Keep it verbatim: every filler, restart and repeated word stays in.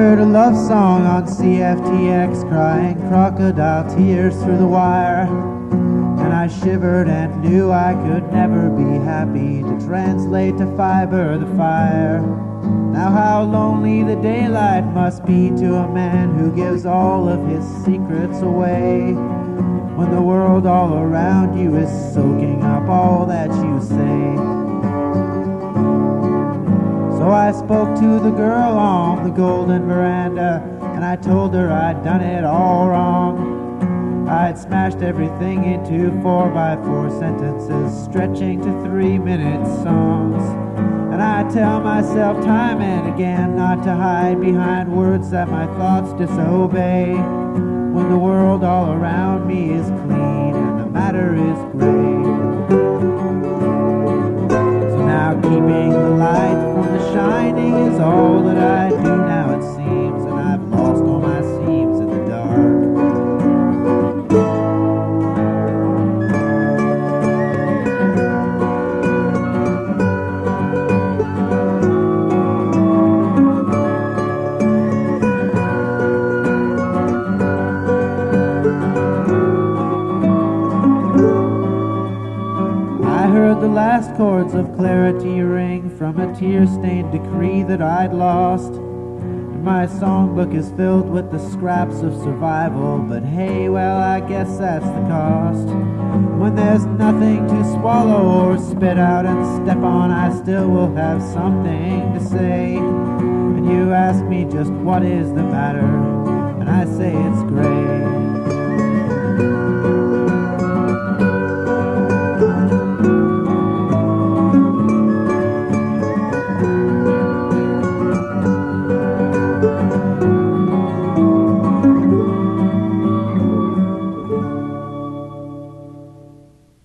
heard a love song on C F T X crying crocodile tears through the wire, and I shivered and knew I could never be happy to translate to fiber the fire. Now how lonely the daylight must be to a man who gives all of his secrets away, when the world all around you is soaking up all that you say. So I spoke to the girl on the golden veranda, and I told her I'd done it all wrong. I'd smashed everything into four by four sentences, stretching to three-minute songs. And I tell myself time and again not to hide behind words that my thoughts disobey, when the world all around me is clean and the matter is gray. So now keeping the light from the shining is all that I do now, it seems, and I've lost all my seams in the dark. The last chords of clarity ring from a tear-stained decree that I'd lost, and my songbook is filled with the scraps of survival, but hey, well, I guess that's the cost. When there's nothing to swallow or spit out and step on, I still will have something to say. And you ask me just what is the matter,